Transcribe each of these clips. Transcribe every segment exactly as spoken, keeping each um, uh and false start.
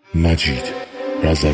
مجید رضوی.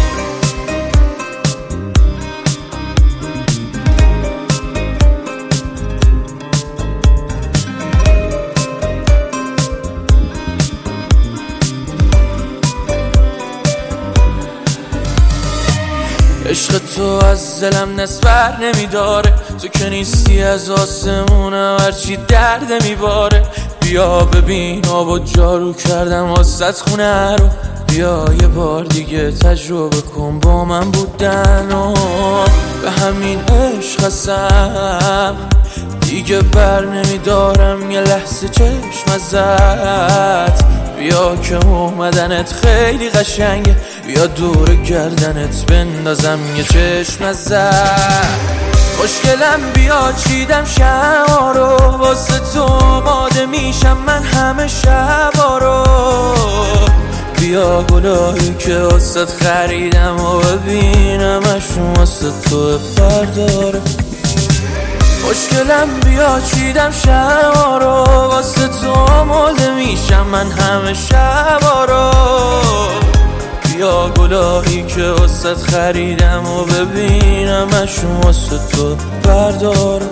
عشق تو از دلم نسبر نمیداره، تو که نیستی از آسمونم هرچی درد میباره. بیا ببین آب و جارو کردم واسط خونه رو، بیا یه بار دیگه تجربه کن با من بودن و به همین عشق هستم دیگه بر نمیدارم یه لحظه چشم ازت. بیا که اومدنت خیلی قشنگه، بیا دور گردنت بندازم یه چشم ازت. خوشگلم بیا چیدم شما رو، واسه تو آماده میشم من همه شبا رو. بیا گلایی که واسه خریدم و ببینمشون واسه تو برداره. خوشگلم بیا چیدم شما رو، واسه تو آماده میشم من همه شبا رو. بیا گلایی که واسه خریدم و ببینمشون واسه تو برداره.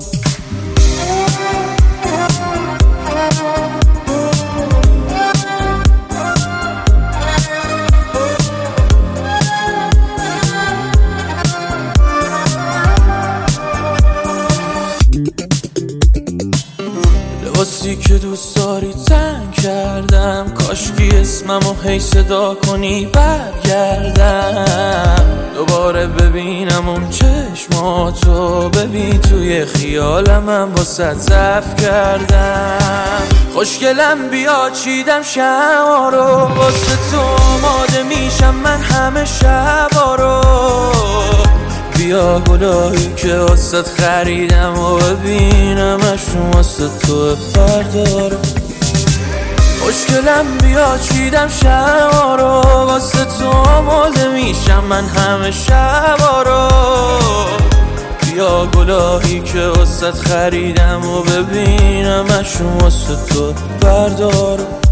لباسی که دوست داری تن کردم، کاشکی اسممو هی صدا کنی برگردم. دوباره ببینم اون چشماتو، ببین توی خیالم من واسه ضعف کردم. خوشگلم بیا چیدم شما رو، واسه تو آماده میشم من همه شبا رو. بیا گلایی که واسه خریدم و ببینمشون واسه تو برداره. خوشگلم بیا چیدم شما رو، واسه تو آماده میشم من همه شبا رو. بیا گلایی که واسه خریدم و ببینمشون واسه تو برداره.